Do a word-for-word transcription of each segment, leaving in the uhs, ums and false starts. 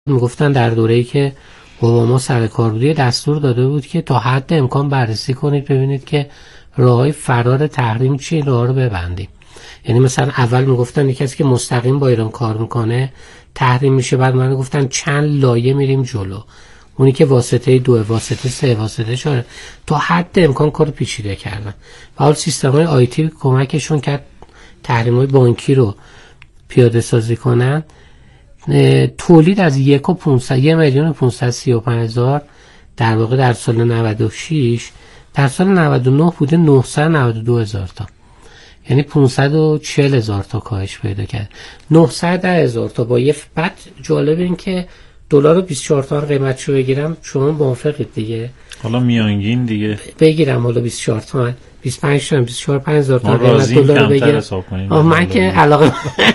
میگفتن در دوره‌ای که اوباما سر کار بود دستور داده بود که تا حد امکان بررسی کنید ببینید که راههای فرار تحریم چیه، راه رو ببندیم. یعنی مثلا اول میگفتن یکی کسی که مستقیم با ایران کار میکنه تحریم میشه، بعد من گفتن چند لایه میریم جلو، اونی که واسطه دو، واسطه سه، واسطه چهار، تا حد امکان کار پیچیده کردن. و حال سیستم‌های آیتی کمکشون کرد تحریم‌های بانکی رو پیاده سازی کنن. تولید از یک و پونصد یک میلیون و پونصد و سی و پنج هزار در واقع در سال نود و شش، در سال نود و نه بوده نهصد و نود و دو هزار تا، یعنی پانصد و چهل هزار تا کاهش پیدا کرد. نهصد و ده هزار تا با یه بعد جالب این که دلار رو بیست و چهار تومن قیمتشو بگیرم، شما موافقید دیگه؟ حالا میانگین دیگه بگیرم حالا بیست و چهار تومن، بیست و پنج تومن، بیست و چهار پنج هزار تا قیمت دلار بگیرم. آه من که علاقه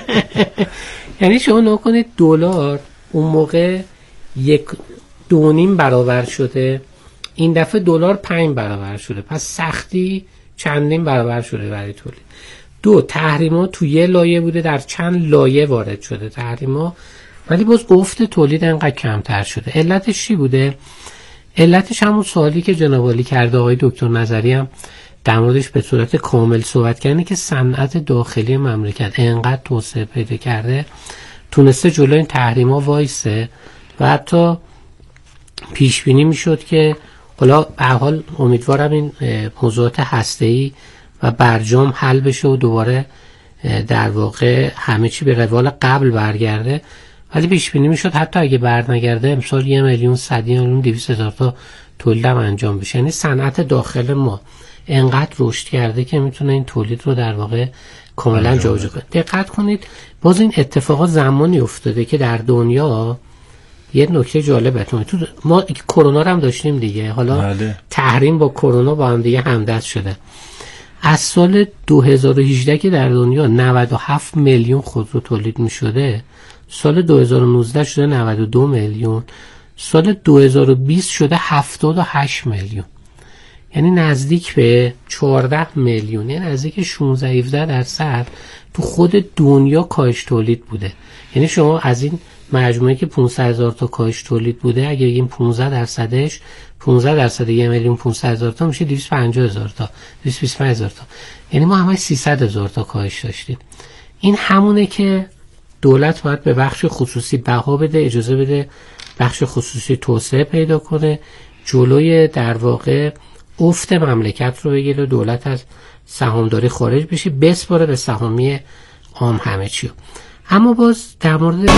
یعنی شما نکنید دلار اون موقع یک دو نیم برابر شده، این دفعه دلار پنج برابر شده، پس سختی چندین برابر شده برای تولید. دو، تحریما تو یه لایه بوده در چند لایه وارد شده تحریما، ولی باز افت تولید انقدر کمتر شده. علتش چی بوده؟ علتش همون سوالی که جناب عالی کرده، آقای دکتر نظری هم در موردش به صورت کامل صحبت کردن که صنعت داخلی مملکت انقدر توسعه پیدا کرده تونسته جلوی این تحریما وایسه و حتی پیش بینی میشد که حالا به هر حال امیدوارم این موضوعات هسته‌ای و برجام حل بشه و دوباره در واقع همه چی به روال قبل برگرده، ولی پیش بینی میشد حتی اگه برنگرده امسال یک میلیون صد میلیون دویست هزار تا تولیدم انجام بشه. یعنی صنعت داخل ما انقدر رشد کرده که میتونه این تولید رو در واقع کاملا جابجا کنه. دقت کنید باز این اتفاقات زمانی افتاده که در دنیا یه نکته جالبه، تو ما کرونا رو هم داشتیم دیگه، حالا بله. تحریم با کرونا با هم دیگه همدست شده. از سال دو هزار و هجده که در دنیا نود و هفت میلیون خودرو تولید میشده، سال دو هزار و نوزده شده نود و دو میلیون، سال دو هزار و بیست شده هفتاد و هشت میلیون، یعنی نزدیک به چهارده میلیون، یعنی نزدیک شانزده هفده درصد تو خود دنیا کاهش تولید بوده. یعنی شما از این مجموعه که پانصد هزار تا کاهش تولید بوده اگه بگیم پانزده درصدش پانزده درصد یک میلیون پانصد هزار تا میشه دویست و پنجاه هزار تا، دویست و بیست و پنج هزار تا، یعنی ما همش سیصد هزار تا کاهش داشتیم. این همونه که دولت باید به بخش خصوصی بها بده، اجازه بده بخش خصوصی توسعه پیدا کنه، جلوی در واقع افت مملکت رو بگیره، دولت از سهامداری خارج بشه، بسپاره به سهامی عام همه چی. اما باز در مورد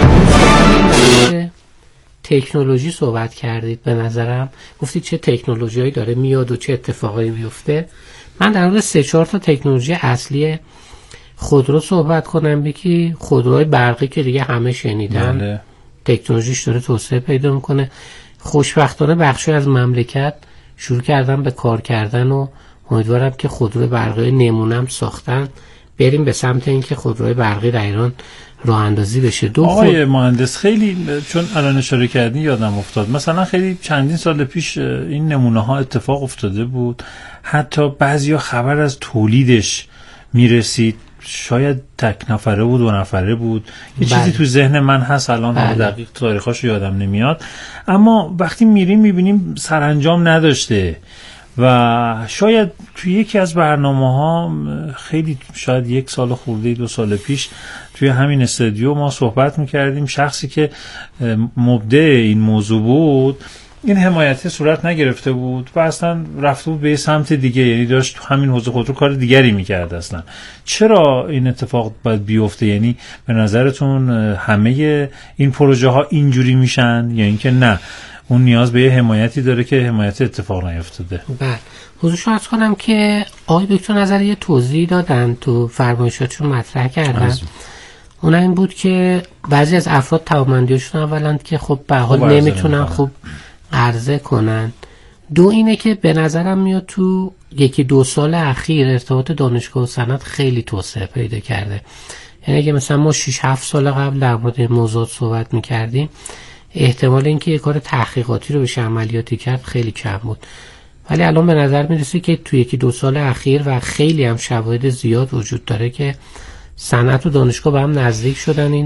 تکنولوژی صحبت کردید، به نظرم گفتید چه تکنولوژیایی داره میاد و چه اتفاقایی میفته. من در مورد سه چهار تا تکنولوژی اصلی خودرو صحبت کنم. یکی خودروهای برقی که دیگه همه شنیدن، بله. تکنولوژیش داره توسعه پیدا میکنه. خوشبختانه بخشی از مملکت شروع کردن به کار کردن و امیدوارم که خودروی برقی نمونم ساختن، بریم به سمت اینکه خودروی برقی در ایران راه اندازی بشه. دو آقای خود... مهندس خیلی چون الان اشاره کردین یادم افتاد، مثلا خیلی چندین سال پیش این نمونه ها اتفاق افتاده بود، حتی بعضیا خبر از تولیدش میرسید، شاید تک نفره بود دو نفره بود، یه بله. چیزی تو ذهن من هست الان بله. دقیق تاریخاشو یادم نمیاد، اما وقتی میریم میبینیم سرانجام نداشته و شاید توی یکی از برنامه ها خیلی شاید یک سال خورده دو سال پیش توی همین استودیو ما صحبت میکردیم، شخصی که مبدع این موضوع بود این حمایتی صورت نگرفته بود و اصلا رفته بود به سمت دیگه، یعنی داشت تو همین حوزه خودرو کار دیگری میکرد. اصلا چرا این اتفاق باید بیفته؟ یعنی به نظرتون همه این پروژه ها اینجوری میشن یا اینکه نه اون نیاز به یه حمایتی داره که حمایت اتفاق نیفتاده؟ بله، حضورشو عرض کنم که آقای دکتر نظری یه توضیح دادن تو فرمایشاتشون مطرح کردن، اون این بود که بعضی از افراد توانمندیشون اولا که خب به حال نمیتونن خوب عرضه کنن، دو اینه که به نظرم میاد تو یکی دو سال اخیر ارتباط دانشگاه و صنعت خیلی توسعه پیدا کرده. یعنی اگه مثلا ما شش هفت سال قبل در مورد موضوع صحبت میکردیم احتمال اینکه یک کار تحقیقاتی رو بشه عملیاتی کرد خیلی کم بود، ولی الان به نظر میرسه که تو یکی دو سال اخیر و خیلی هم شواهد زیاد وجود داره که صنعت و دانشگاه به هم نزدیک شدن، این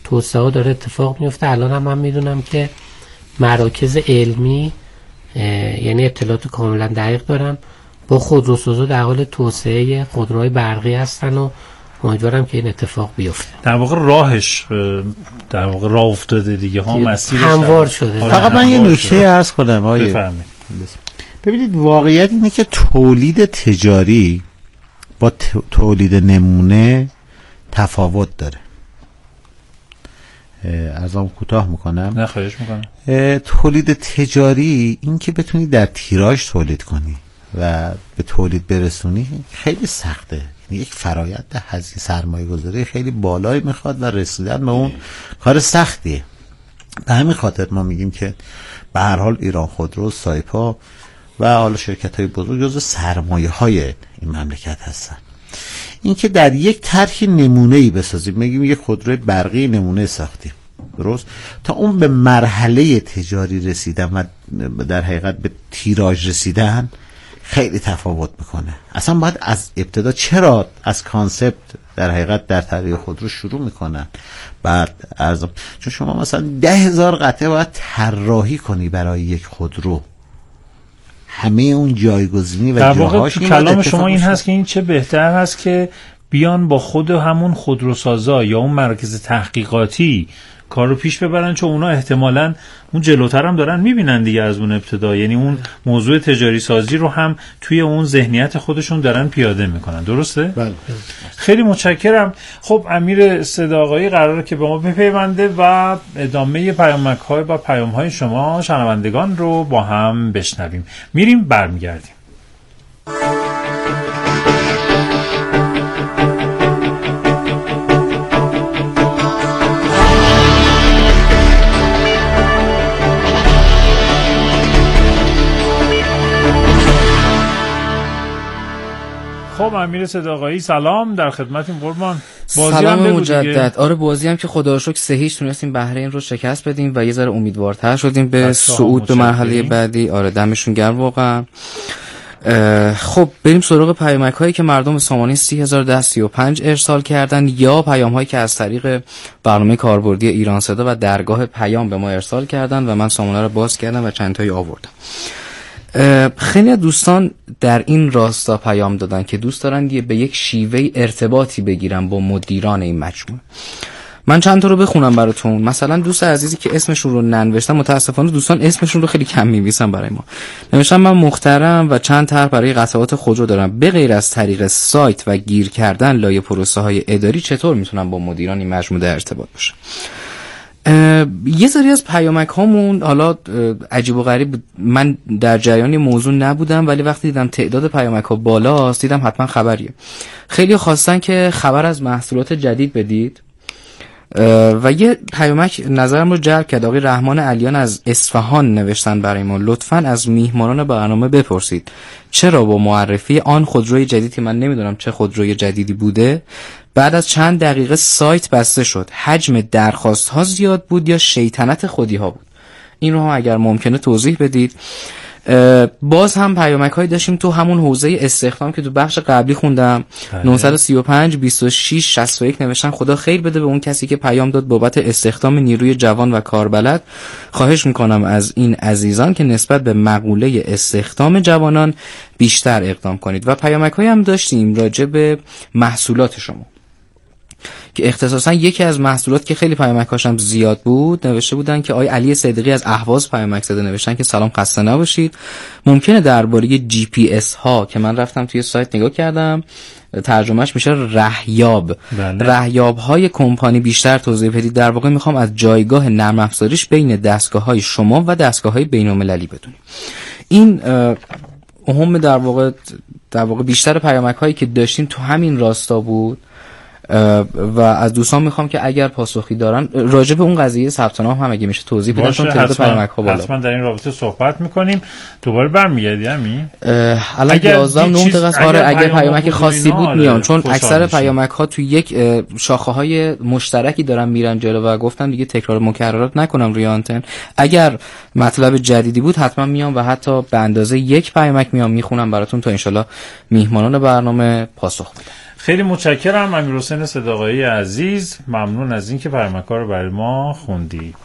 توسعه ها داره اتفاق میفته. الان هم من میدونم که مراکز علمی یعنی اطلاعات کاملا دقیق دارم با خودروسازا در حال توسعه خودروهای برقی هستن و امیدوارم که این اتفاق بیفته. در واقع راهش در واقع راه افتاده دیگه ها، مسیرش هموار شده. فقط من یه نکته عرض کنم آیه. ببینید واقعیت اینه که تولید تجاری با تولید نمونه تفاوت داره. ارزم کوتاه میکنم. نه خواهش میکنم. تولید تجاری این که بتونی در تیراژ تولید کنی و به تولید برسونی خیلی سخته. یک فرایند هزینه سرمایه گذاری خیلی بالایی میخواد و رسیدن به اون کار سختیه. به همین خاطر ما میگیم که به هر حال ایران خودرو، سایپا و حالا شرکت های بزرگ جزو سرمایه های این مملکت هستن. این که در یک طرح نمونه‌ای بسازیم، میگیم یک خودروی برقی نمونه ساختیم، درست؟ تا اون به مرحله تجاری رسیدن و در حقیقت به تیراژ رسیدن خیلی تفاوت میکنه. اصلا باید از ابتدا، چرا از کانسپت در حقیقت در طراحی خودرو شروع میکنن، بعد ارزم، چون شما مثلا ده هزار قطعه باید طراحی کنی برای یک خودرو، همه اون جایگزینی و در واقع تو کلام شما این هست که این چه بهتر هست که بیان با خود همون خودروسازا یا اون مراکز تحقیقاتی کار رو پیش ببرن، چون اونا احتمالاً اون جلوتر هم دارن میبینن دیگه از اون ابتدا، یعنی اون موضوع تجاری سازی رو هم توی اون ذهنیت خودشون دارن پیاده میکنن. درسته؟ بله. خیلی متشکرم. خب امیر صداقایی قراره که به ما بپیونده و ادامه پیامک های و پیام های شما شنوندگان رو با هم بشنویم. میریم برمیگردیم. خب امیر صداقایی سلام، در خدمتیم قربان. سلام مجدد. آره بازی هم که خدا رو شکر سه هیچ تونستیم بحرین رو شکست بدیم و یه ذره امیدوارتر شدیم به صعود به مرحله بعدی. آره دمشون گرم واقعا. خب بریم سراغ پیامک هایی که مردم سامانه سی هزار و ده سی و پنج ارسال کردن یا پیام هایی که از طریق برنامه کاربردی ایران صدا و درگاه پیام به ما ارسال کردن و من سامانه رو باز کردم و چند تایی آوردم. خیلی از دوستان در این راستا پیام دادن که دوست دارن به یک شیوه ارتباطی بگیرن با مدیران این مجموعه. من چند تا رو بخونم براتون. مثلا دوست عزیزی که اسمشون رو ننوشتن، متاسفانه دوستان اسمشون رو خیلی کم می‌نویسن برای ما. نوشتن من محترم و چند طرح برای قطعات خودرو دارم. به غیر از طریق سایت و گیر کردن لایه پروسه‌های اداری چطور میتونم با مدیران این مجموعه در ارتباط باشم؟ یه سری از پیامک هامون حالا عجیب و غریب، من در جریان موضوع نبودم ولی وقتی دیدم تعداد پیامک ها بالاست دیدم حتما خبریه. خیلی خواستن که خبر از محصولات جدید بدید و یه پیامک نظرم رو جلب کرد. آقای رحمان علیان از اصفهان نوشتن برای ما لطفاً از میهمانان برنامه بپرسید چرا با معرفی آن خودروی جدیدی، من نمیدونم چه خودروی جدیدی بوده، بعد از چند دقیقه سایت بسته شد. حجم درخواست ها زیاد بود یا شیطنت خودی ها بود؟ این رو هم اگر ممکنه توضیح بدید. باز هم پیامک هایی داشتیم تو همون حوزه استخدام که تو بخش قبلی خوندم. نه سه پنج بیست و شش شصت و یک نوشتن خدا خیر بده به اون کسی که پیام داد بابت استخدام نیروی جوان و کاربلد. خواهش میکنم از این عزیزان که نسبت به مقوله استخدام جوانان بیشتر اقدام کنید. و پیامک هایی هم داشتیم راجع به محصولات شما که اختصاصا یکی از محصولات که خیلی پیامک‌هاش هم زیاد بود نوشته بودن که آقای علی صدیقی از اهواز پیامک زده، نوشتن که سلام خسته نباشید. ممکنه درباره جی پی اس ها که من رفتم توی سایت نگاه کردم ترجمهش میشه رهیاب، بله. رهیاب های کمپانی بیشتر توضیح بدید. در واقع میخوام از جایگاه نرم افزاریش بین دستگاه های شما و دستگاه های بین المللی بدونیم. این اهم در واقع در واقع بیشتر پیامک هایی که داشتیم تو همین راستا بود و از دوستان میخوام که اگر پاسخی دارن راجع به اون قضیه ثبت نام هم اگه میشه توضیح بدن، چون تعداد پیامک ها بالا. حتما در این رابطه صحبت میکنیم. دوباره برمیگردی همین الان یازده نه دقیقه آره اگه پیامک خاصی بود میان، چون اکثر پیامک ها تو یک شاخه های مشترکی دارن میرن جلو و گفتم دیگه تکرار مکررات نکنم روی آنتن. اگر مطلب جدیدی بود حتما میام و حتی به اندازه یک پیامک میام میخونم براتون تا ان شاءالله میهمانان برنامه پاسخ بدن. خیلی متشکرم امیرحسین صداقایی عزیز، ممنون از اینکه پیامک‌ها رو برای ما خوندی.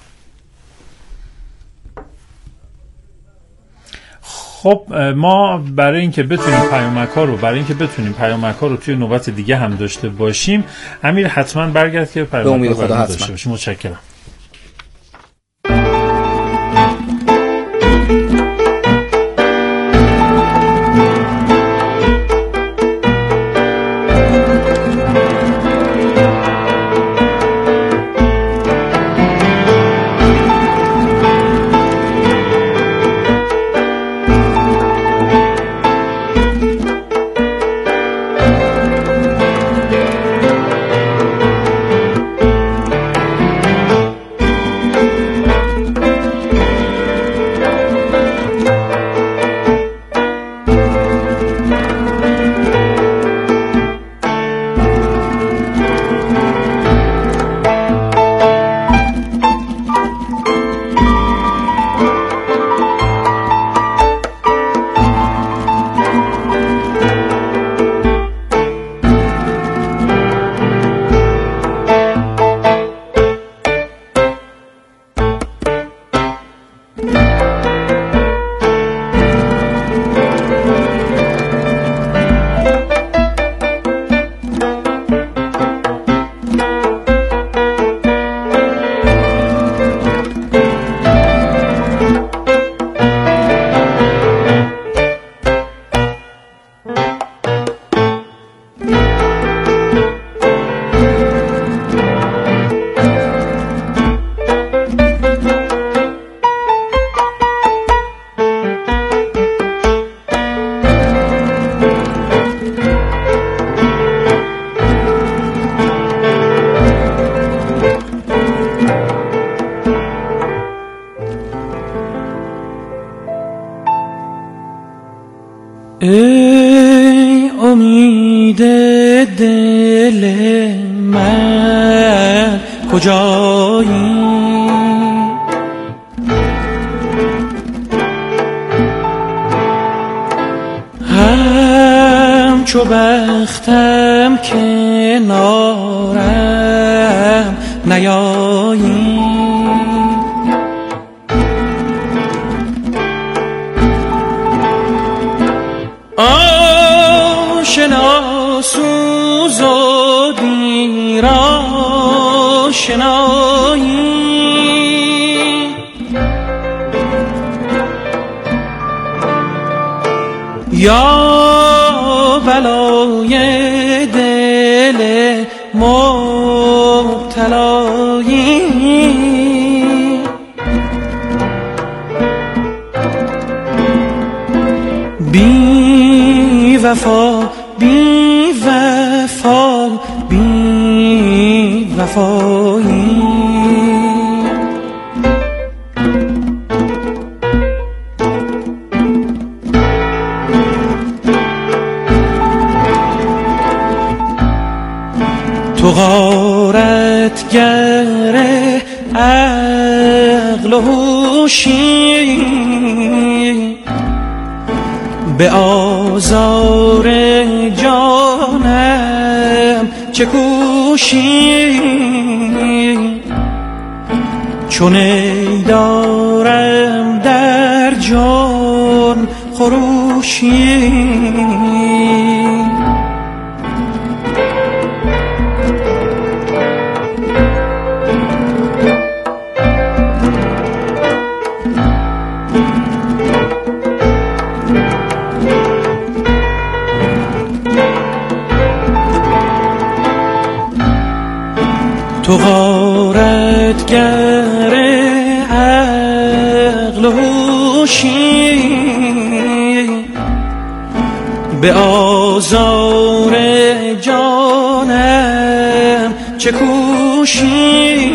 خب ما برای اینکه بتونیم پیامک‌ها رو برای اینکه بتونیم پیامک‌ها رو توی نوبت دیگه هم داشته باشیم، امیر حتما برگرد که پیامک‌ها رو داشته باشیم. متشکرم. ای امید دل من کجایی، همچو بختم کنارم نیایی، آشنا سوز و دیر آشنایی، یا بلای دل مبتلایی، بی وفا بی وفا بی وفایی، تو غارتگر عقل و هوشی، به آزار جانم چه کوشی، چون ای دارم در جان خروشی، تو غارتگر عقل و هوشی، به آزار جانم چه کوشی،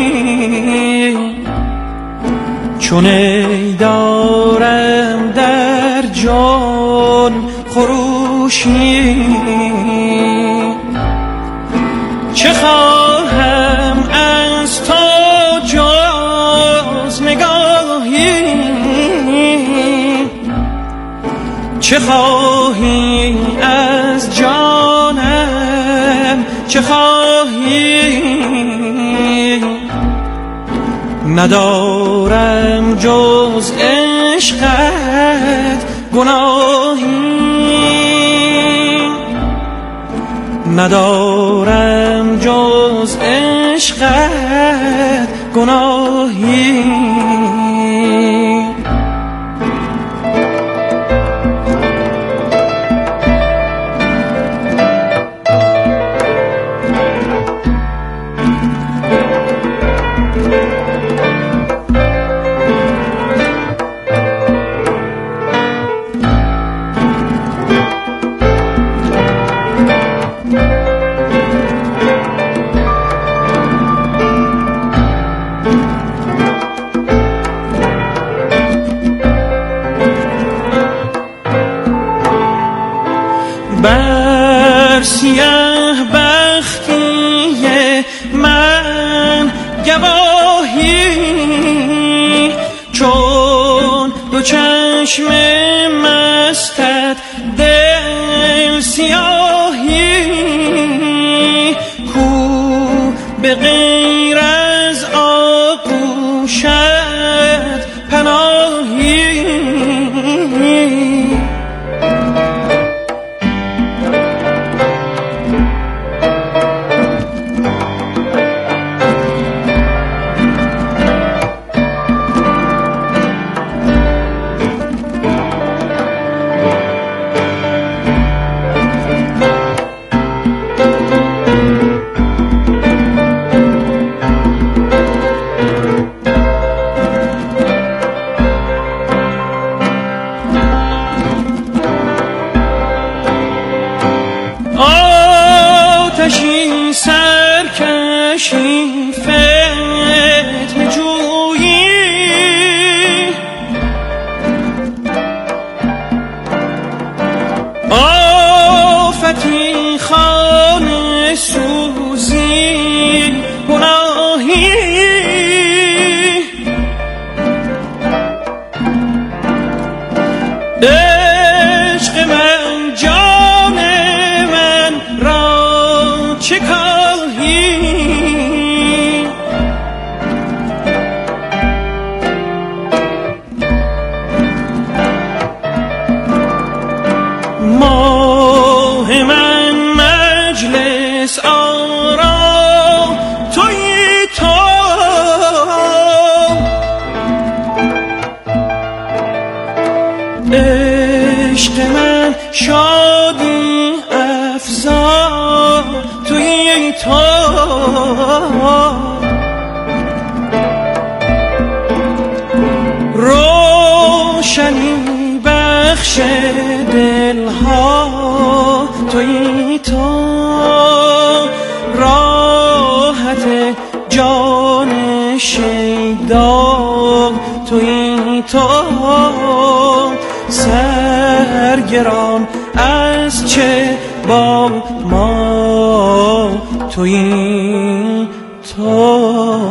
چون ای دارم در جان خروشی، چه خواهم از تو جز نگاهی، چه خواهی از جانم چه خواهی ندارم جز عشقت گناهی ندارم جز عشقت گناهی بر سیاه بختی من گواهی چون دو چشم مستت دل سیاهی کو به غیر از آغوشت پناهی آتشی سرکشی فتنه جویی آفتی خانه سوزی گناهی عشق من جان من را چه کاهی ماه من مجلس آرا تویی تو عشق من شادی افزا تویی تو روشنی بخش دلها تویی تو راحت جان شیدا تویی تو سرگران از چه با ما تویی تو.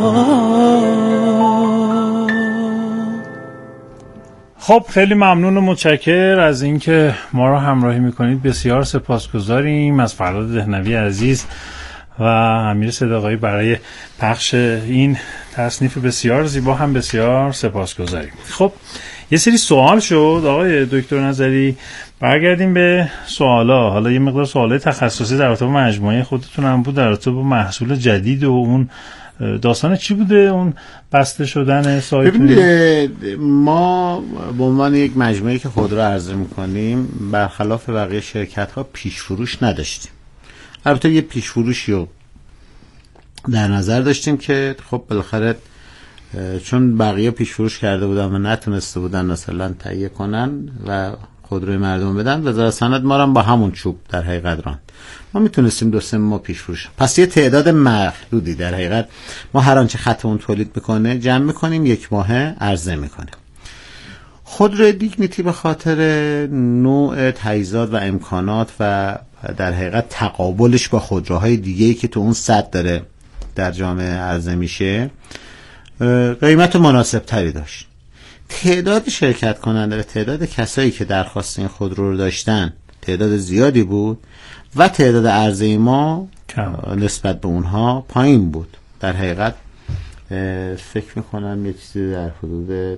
خب خیلی ممنون و متشکر از اینکه ما رو همراهی میکنید. بسیار سپاسگزاریم از فرهاد دهنوی عزیز و امیر صداقایی برای پخش این تصنیف بسیار زیبا هم بسیار سپاسگزاریم. خب یه سری سوال شد آقای دکتر نظری، برگردیم به سوالا. حالا یه مقدار سوالای تخصصی در رابطه با مجموعه خودتون هم بود، در رابطه با محصول جدید و اون داستان چی بوده اون بسته شدن سایتون؟ ببینید ما به عنوان یک مجموعه که خودرو عرضه میکنیم برخلاف بقیه شرکت ها پیش فروش نداشتیم. البته یه پیش فروشی رو در نظر داشتیم که خب بالاخره چون بقیه پیش فروش کرده بودن و نتونسته بودن مثلا تهیه کنن و خودروی مردم بدن، وزارت صنعت ما رو با همون چوب در حقیقت راند. ما میتونستیم دو سه ماه پیش فروش، پس یه تعداد محدودی در حقیقت ما هر آنچه خطمون تولید میکنه جمع میکنیم، یک ماهه عرضه میکنیم. خودروی دیگنیتی به خاطر نوع تجهیزات و امکانات و در حقیقت تقابلش با خودروهای دیگه‌ای که تو اون سد داره در جامعه عرضه میشه قیمت مناسب تری داشت. تعداد شرکت کننده و تعداد کسایی که درخواست این خودرو رو داشتن تعداد زیادی بود و تعداد عرضه ما نسبت به اونها پایین بود. در حقیقت فکر میکنم یه چیزی در حدود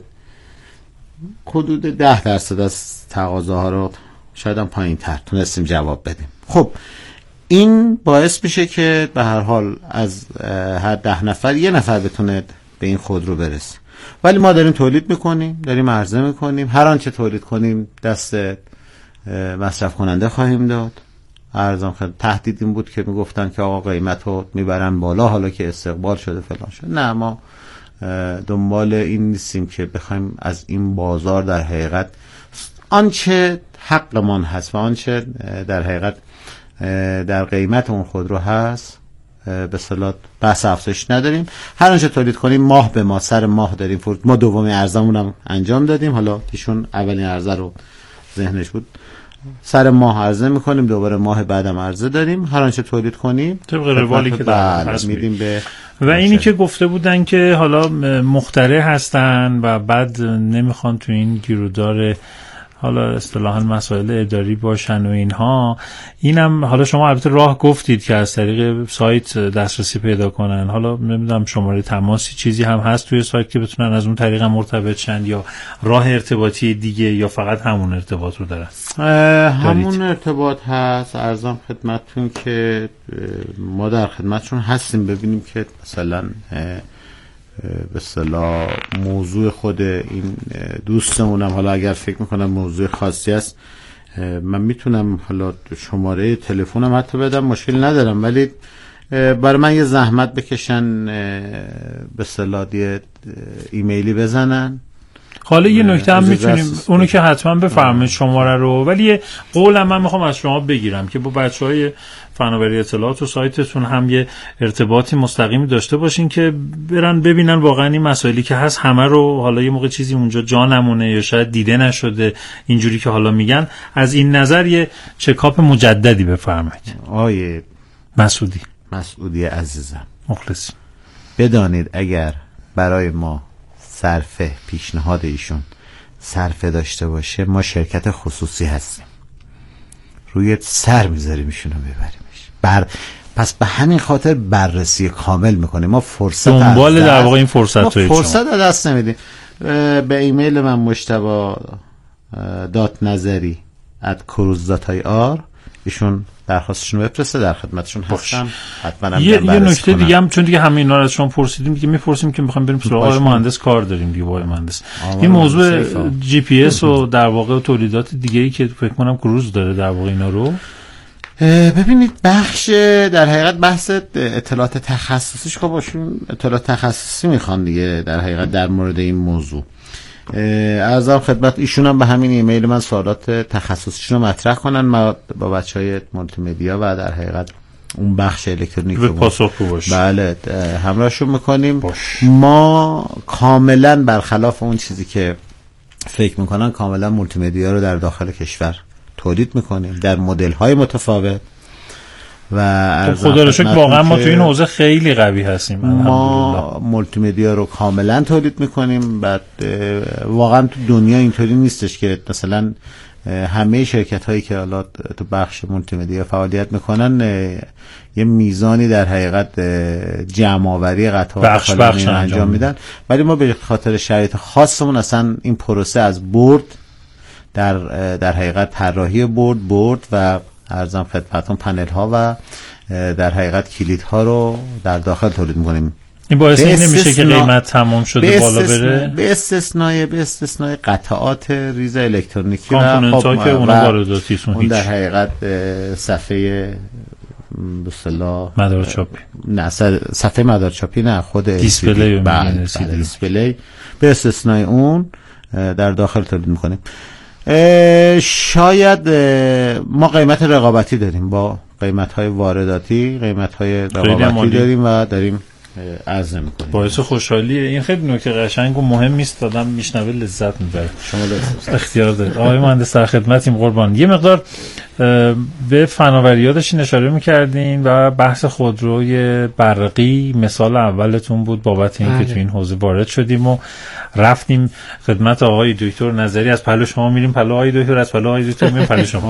حدود ده درصد از تقاضاها رو شاید هم پایین تر تونستیم جواب بدیم. خب این باعث میشه که به هر حال از هر ده نفر یه نفر بتونه به این خودرو برسه. ولی ما داریم تولید میکنیم، داریم عرضه میکنیم، هر آنچه تولید کنیم دست مصرف کننده خواهیم داد. ارزم خیلی تهدید این بود که میگفتن که آقا قیمت رو میبرن بالا حالا که استقبال شده فلان شده. نه، ما دنبال این نیستیم که بخوایم از این بازار در حقیقت آنچه حقمان هست و آنچه در حقیقت در قیمت اون خودرو هست به اصطلاح بحث افزایش نداریم. هر آنچه تولید کنیم ماه به ماه سر ماه داریم فروش. ما دومین عرضمون هم انجام دادیم، حالا ایشون اولین عرضه رو ذهنش بود، سر ماه عرضه میکنیم، دوباره ماه بعدم عرضه داریم. هر آنچه تولید کنیم طبق روالی که در میدیم به و اینی که گفته بودن که حالا مخترع هستن و بعد نمیخوان تو این گیرودار حالا اصطلاحاً مسائل اداری باشن و اینها. اینم حالا شما البته راه گفتید که از طریق سایت دسترسی پیدا کنن. حالا نمیدونم شماره تماسی چیزی هم هست توی سایت که بتونن از اون طریق مرتبط شن یا راه ارتباطی دیگه یا فقط همون ارتباط رو دارن؟ همون ارتباط هست. عرضم خدمتتون که ما در خدمتشون هستیم ببینیم که مثلا به اصطلاح موضوع خود این دوستمونم حالا اگر فکر میکنم موضوع خاصی است من میتونم حالا شماره تلفنم حتی بدم، مشکل ندارم، ولی برای من یه زحمت بکشن به اصطلاح یه ایمیلی بزنن. حالا یه نکته هم میتونیم اونو که حتما بفرمایید شماره رو، ولی یه قولم من میخوام از شما بگیرم که با بچهای فناوری اطلاعات و سایتتون هم یه ارتباطی مستقیمی داشته باشین که برن ببینن واقعا این مسائلی که هست همه رو، حالا یه موقع چیزی اونجا جا نمونه یا شاید دیده نشده اینجوری که حالا میگن، از این نظر یه چکاپ مجددی بفرمایید. آیه مسعودی مسعودی عزیزم، مخلص، بدانید اگر برای ما صرفه پیشنهاد ایشون صرفه داشته باشه ما شرکت خصوصی هستیم، روی سر میذاریم ایشونو ببریمش بر پس به همین خاطر بررسی کامل میکنیم. ما فرصت دنبال در واقع این فرصت ما فرصت از دست نمیدیم. به ایمیل من مجتبی دات نظری ات کروز دات آی آر ایشون درخواستشون بفرسته، در خدمتشون هستم. حتما یه, یه نکته دیگه هم چون دیگه همه اینا رو از شما پرسیدیم دیگه میپرسیم که میخوایم بریم سراغ آقای مهندس کار داریم دیگه. آقای مهندس این موضوع جی پی اس و در واقع تولیدات دیگه ای که فکر کنم کروز داره در واقع اینا رو ببینید بخش در حقیقت بحث اطلاعات تخصصیش خب باشون اطلاعات تخصصی میخوان دیگه در حقیقت در مورد این موضوع. عرضم خدمت ایشون هم به همین ایمیل من سوالات تخصصیشون رو مطرح کنن، ما با بچهای مولتی مدیا و در حقیقت اون بخش الکترونیک به پاسخگو باش بله همراهشون میکنیم. ما کاملا برخلاف اون چیزی که فکر میکنن کاملا مولتی مدیا رو در داخل کشور تولید میکنیم در مدل های متفاوت و خدا رو شکر واقعا ما تو این حوزه خیلی قوی هستیم. ما مولتی مدیا رو کاملا تولید میکنیم. بعد واقعا تو دنیا اینطوری نیستش که مثلا همه شرکت هایی که حالا تو بخش مولتی مدیا فعالیت میکنن یه میزانی در حقیقت جمع آوری قطعات بخش بخش انجام میدن، ولی ما به خاطر شرایط خاصمون اصلا این پروسه از برد در در حقیقت طراحی برد برد و ارزم خدمتتون پنل ها و در حقیقت کلید ها رو در داخل تولید میکنیم. این باعث این نمیشه که قیمت تمام شده بالا بره؟ به استثنای به استثنای قطعات ریز الکترونیکی کامپوننت ها که اون وارداتی سون اون در حقیقت صفحه به اصطلاح مدارچاپی نه صفحه مدارچاپی نه خود دیسپلی دیسپلی به استثنای اون در داخل تولید میکنیم. شاید ما قیمت رقابتی داریم با قیمت های وارداتی، قیمت های رقابتی داریم و داریم عرض نمی‌کنیم. باعث خوشحالیه. این خیلی نکته قشنگ و مهمی است، آدم میشنوه لذت میبره. شما لذت اختیار دارید. آقای مهندس در خدمتیم قربان. یه مقدار به فناوری‌ها داشتین اشاره می‌کردین و بحث خودروی برقی مثال اولتون بود بابت اینکه تو این حوزه وارد شدیم و رفتیم خدمت آقای دکتر نظری. از پلو شما میریم پلو آقای دکتر، از پلو آقای دکتر میریم پلو شما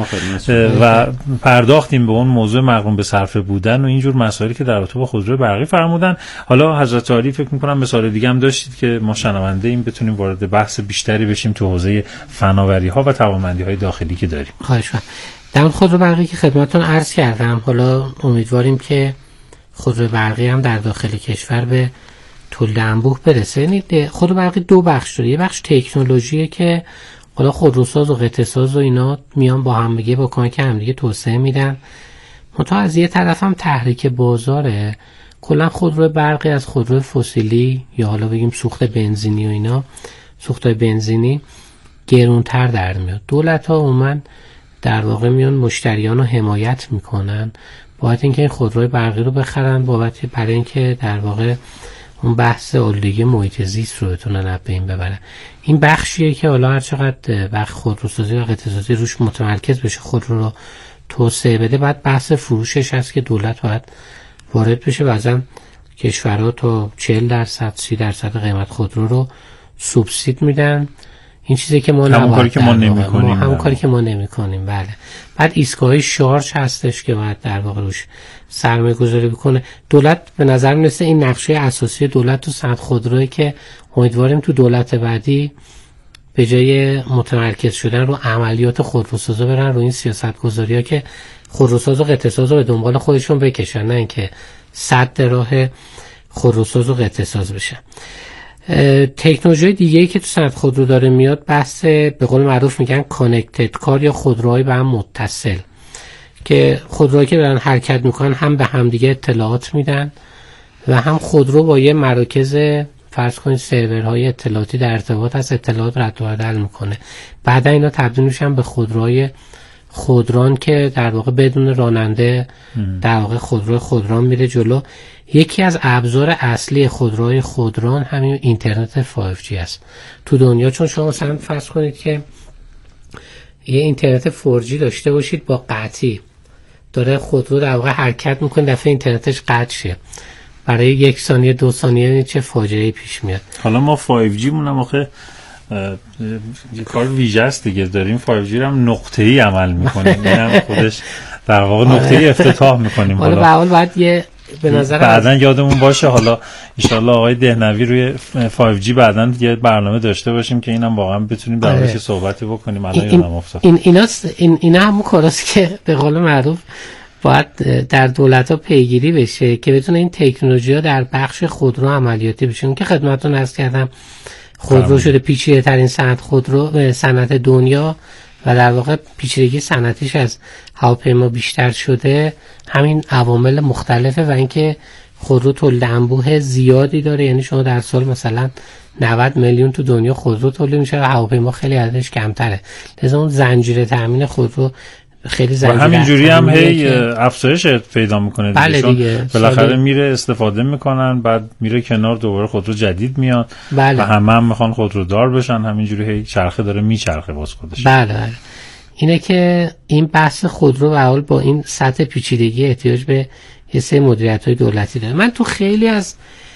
و پرداختیم به اون موضوع مقرون به صرفه بودن و اینجور مسائلی که در رابطه با خودروی برقی فرمودن. حالا حضرت عالی فکر می‌کنم مثال دیگه هم داشتید که ما شنونده ایم بتونیم وارد بحث بیشتری بشیم تو حوزه فناوری‌ها و توانمندی‌های داخلی که داریم. خواهش می‌کنم. در خودرو برقی که خدمتتون عرض کردم، حالا امیدواریم که خودرو برقی هم در داخل کشور به تولید انبوه برسه. یعنی خودرو برقی دو بخش داره. یه بخش تکنولوژیه که حالا خودروساز و قطعه‌ساز و اینا میان با هم دیگه با کمک هم دیگه توسعه میدن. منتها از یه طرف هم تحریک بازاره. کلا خودرو برقی از خودرو فسیلی یا حالا بگیم سوخت بنزینی و اینا، سوختای بنزینی گرونتر در میاد. دولت‌ها عموماً در واقع میان مشتریان رو حمایت میکنن بابت اینکه این خودروی برقی رو بخرن، بابت برای اینکه در واقع اون بحث آلودگی محیط زیست رو بتونن از بین ببرن. این بخشیه که حالا هر چقدر بخش خودروسازی و قطعه‌سازی روش متمرکز بشه، خودرو رو توسعه بده، بعد بحث فروشش هست که دولت باید وارد بشه. بعضا کشورها تا چهل درصد سی درصد قیمت خودرو رو سوبسید میدن. این چیزی که ما همون کاری که ما نمی‌کنیم، همون کاری که ما نمی‌کنیم. بله. بعد ایستگاه شارژ هستش که باید در واقع روش سرمایه گذاری بکنه. دولت به نظر میرسه این نقشه اساسی دولت تو صنعت خودرویی که امیدواریم تو دولت بعدی به جای متمرکز شدن رو عملیات خودروسازا برن رو این سیاست گذاری‌ها که خودروساز و قطعه‌ساز رو به دنبال خودشون بکشن، نه اینکه صد راه خودروساز و قطعه‌ساز بشن. تکنولوژی دیگه‌ای که تو صنعت خودرو داره میاد بحث به قول معروف میگن کانکتد کار یا خودروهای به هم متصل، که خودروهایی که دارن حرکت میکنن هم به هم دیگه اطلاعات میدن و هم خودرو با یه مراکز فرض کنید سرورهای اطلاعاتی در ارتباط هست، اطلاعات رد و بدل میکنه. بعدا اینا تبدیل میشن به خودروهای خودران که در واقع بدون راننده در واقع خودرو خودران میره جلو. یکی از ابزار اصلی خودروهای خودران همین اینترنت فایو جی است تو دنیا. چون شما مثلا فرض کنید که یه اینترنت فور جی داشته باشید با قطعی داره خودرو در واقع حرکت میکنه، دفعه اینترنتش قطع شه، برای یک ثانیه دو ثانیه چه فاجعه‌ای پیش میاد. حالا ما فایو جی مونم آخه یه کار ویژه است دیگه، داریم فایو جی رو هم نقطه‌ای عمل میکنیم، اینم خودش در واقع نقطه‌ای افتتاح میکنیم. حالا به حال بعد یه به نظر بعداً یادمون باشه، حالا ان شاءالله آقای دهنوی روی فایو جی بعداً یه برنامه داشته باشیم که اینم واقعا بتونیم در موردش صحبتی بکنیم. الان یادم افتاد این ایناست، این اینا همون کاراست که به قول معروف باید در دولت‌ها پیگیری بشه که بتونه این تکنولوژی‌ها در بخش خودرو عملیاتی بشه. که خدمتتون عرض کردم خودرو شده پیچیده ترین صنعت خودرو صنعت دنیا و در واقع پیچیدگی صنعتیش از هواپیما بیشتر شده همین عوامل مختلفه و اینکه خودرو تولید انبوه زیادی داره. یعنی شما در سال مثلا نود میلیون تو دنیا خودرو تولید میشه و هواپیما خیلی عددش کمتره، لذا اون زنجیره تامین خودرو خیلی زنجیره همینجوری هم هی افزایش پیدا میکنه دیگه. بله دیگه بالاخره میره استفاده میکنن، بعد میره کنار دوباره خودرو جدید میاد. بله. و همه هم میخوان خودرو دار بشن، همینجوری هی چرخه داره میچرخه باز خودش. بله بله. اینه که این بحث خودرو به حال با این سطح پیچیدگی احتیاج به یه سری مدیریت‌های دولتی داره. من تو خیلی از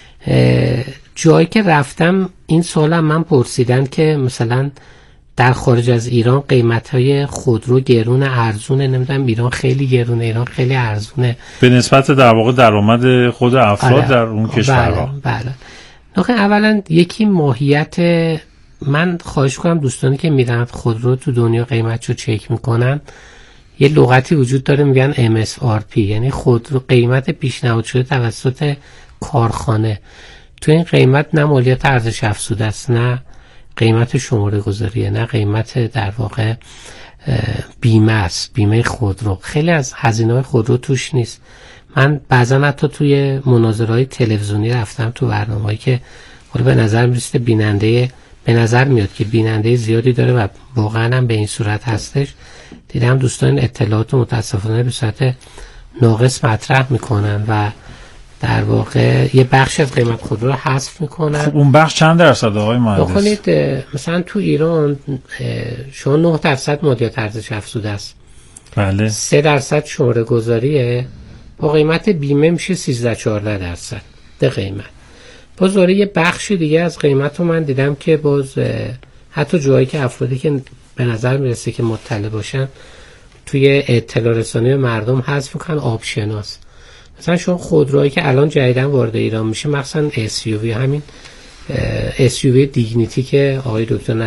جایی که رفتم این سوالم من پرسیدن که مثلا در خارج از ایران قیمت‌های خودرو گرون ارزونه، نمیدونم ایران خیلی گرونه، ایران خیلی ارزونه به نسبت در واقع درآمد خود افراد در اون کشورها. بله بله. نخواهی اولا یکی ماهیت، من خواهش کنم دوستانی که میرن خودرو تو دنیا قیمتشو چک میکنن، یه لغتی وجود داره میگن ام اس آر پی، یعنی خودرو قیمت پیشنهاد شده توسط کارخانه. تو این قیمت نه مالیات ارزش افزوده است، نه قیمت شماره گذاریه، نه قیمت در واقع بیمه است، بیمه خودرو. خیلی از هزینه‌های خودرو توش نیست. من بعضا حتی توی مناظرهای تلویزیونی رفتم تو برنامه‌ای که حالا به نظر میرسه بیننده به نظر میاد که بیننده زیادی داره و واقعا هم به این صورت هستش. دیدم دوستان اطلاعات متاسفانه به صورت ناقص مطرح میکنن و در واقع یه بخش از قیمت خودرو رو حذف میکنن. خب اون بخش چند درصد آقای مهندس؟ بخونید مثلا تو ایران شما نه درصد مالیات ارزش افزوده است، بله، سه درصد شماره گذاریه، با قیمت بیمه میشه سیزده چهارده درصد ده قیمت. باز داره یه بخش دیگه از قیمت رو من دیدم که باز حتی جایی که افرادی که به نظر میرسه که مطلع باشن توی اطلاع رسانی به مردم حذف میکنن آبشناس. مثلا شما خودرویی که الان جدیدن وارد ایران میشه، مثلا اس یو وی، همین اس یو وی دیگنیتی که آقای دکتر